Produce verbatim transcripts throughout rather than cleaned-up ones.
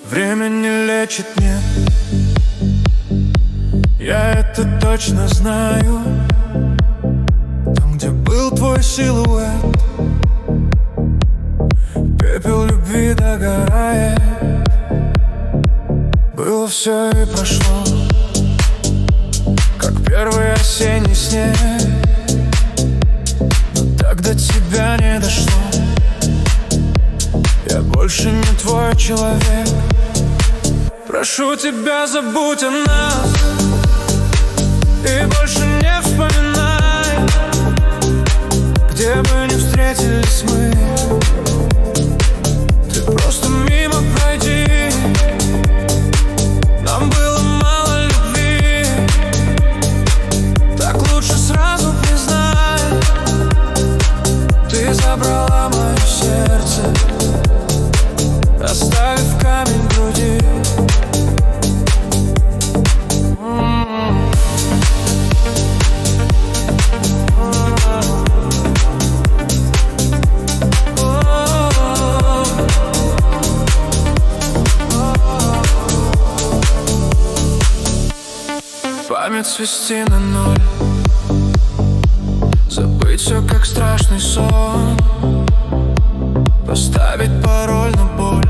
Время не лечит, нет. Я это точно знаю. Там, где был твой силуэт, пепел любви догорает. Было все и прошло, как первый осенний снег. Но так до тебя не дошло. Я больше не твой человек. Прошу тебя, забудь о нас и больше не вспоминай. Где бы ни встретились мы, ты просто мимо пройди. Нам было мало любви, так лучше сразу признай. Ты забрала мое сердце, оставив камень в груди. Память свести на ноль, забыть все как страшный сон, поставить пароль на боль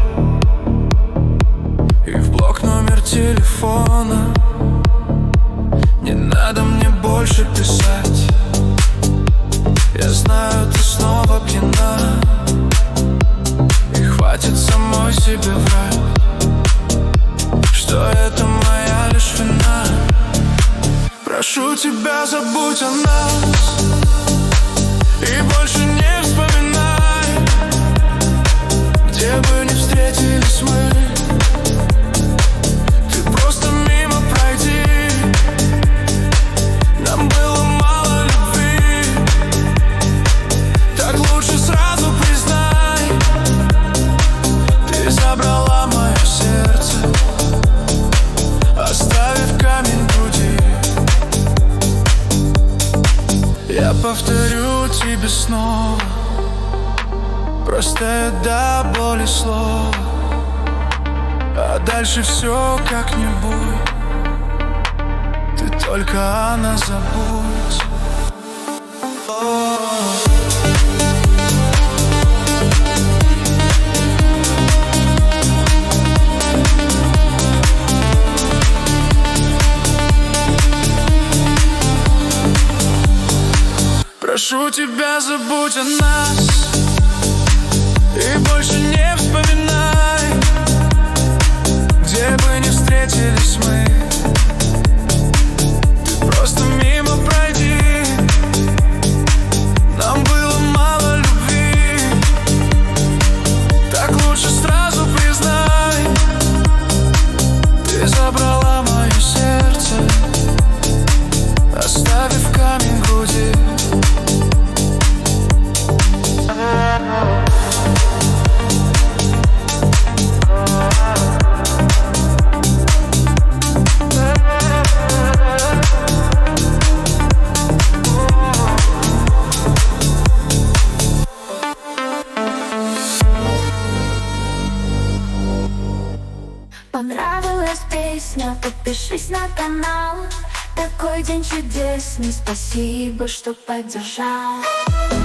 и в блок номер телефона. Не надо мне больше писать, я знаю, ты снова пьяна, и хватит самой себе врать, что это моя лишь вина. Прошу тебя, забудь о нас и больше не вспоминай. Где бы ни встретились мы, ты просто мимо пройди. Нам было мало любви, так лучше сразу признай. Ты забрала мое сердце, оставив камень в груди. Я повторю тебе снова простое до боли слово, а дальше все как-нибудь. Ты только о нас забудь. Прошу тебя, забудь о нас и больше не вспоминай. Где бы ни встретились мы, ты просто мимо пройди. Нам было мало любви, так лучше сразу признай. Ты забрала мое сердце, оставив камень в груди. Понравилась песня, подпишись на канал. Такой день чудесный, спасибо, что поддержал.